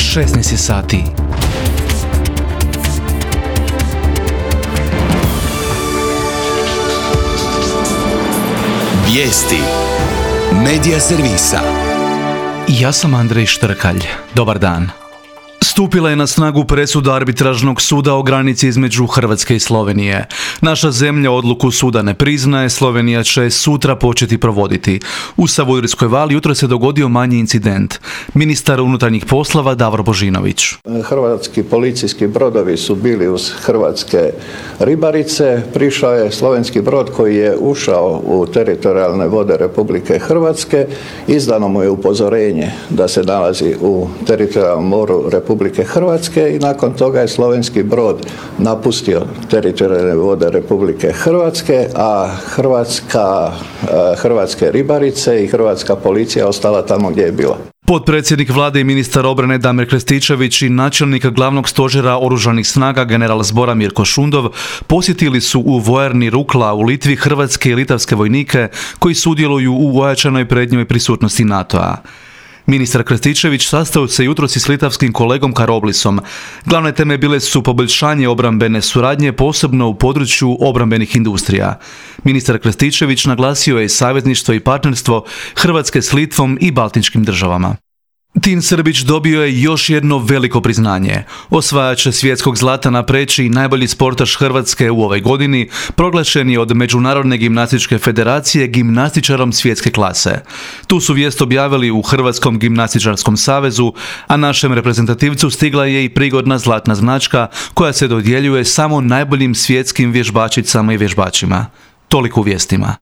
16 sati. Vijesti Medija servisa. Ja sam Andrej Štrkalj. Dobar dan. Stupila je na snagu presuda arbitražnog suda o granici između Hrvatske i Slovenije. Naša zemlja odluku suda ne priznaje, Slovenija će sutra početi provoditi. U Savudrijskoj vali jutro se dogodio manji incident. Ministar unutarnjih poslova Davor Božinović. Hrvatski policijski brodovi su bili uz hrvatske ribarice. Prišao je slovenski brod koji je ušao u teritorijalne vode Republike Hrvatske. Izdano mu je upozorenje da se nalazi u teritorijalnom moru Republike Hrvatske i nakon toga je slovenski brod napustio teritorijalne vode Republike Hrvatske, a hrvatske ribarice i hrvatska policija ostala tamo gdje je bila. Potpredsjednik vlade i ministar obrane Damir Krstičević i načelnik glavnog stožera oružanih snaga general zbora Mirko Šundov posjetili su u vojarni Rukla u Litvi hrvatske i litavske vojnike koji sudjeluju u ojačanoj prednjoj prisutnosti NATO-a. Ministar Krstičević sastao se jutros s litavskim kolegom Karoblisom. Glavne teme bile su poboljšanje obrambene suradnje, posebno u području obrambenih industrija. Ministar Krstičević naglasio je savezništvo i partnerstvo Hrvatske s Litvom i baltičkim državama. Tin Srbić dobio je još jedno veliko priznanje. Osvajač svjetskog zlata na preći i najbolji sportaš Hrvatske u ovoj godini proglašen je od Međunarodne gimnastičke federacije gimnastičarom svjetske klase. Tu su vijest objavili u Hrvatskom gimnastičarskom savezu, a našem reprezentativcu stigla je i prigodna zlatna značka koja se dodjeljuje samo najboljim svjetskim vježbačicama i vježbačima. Toliko u vijestima.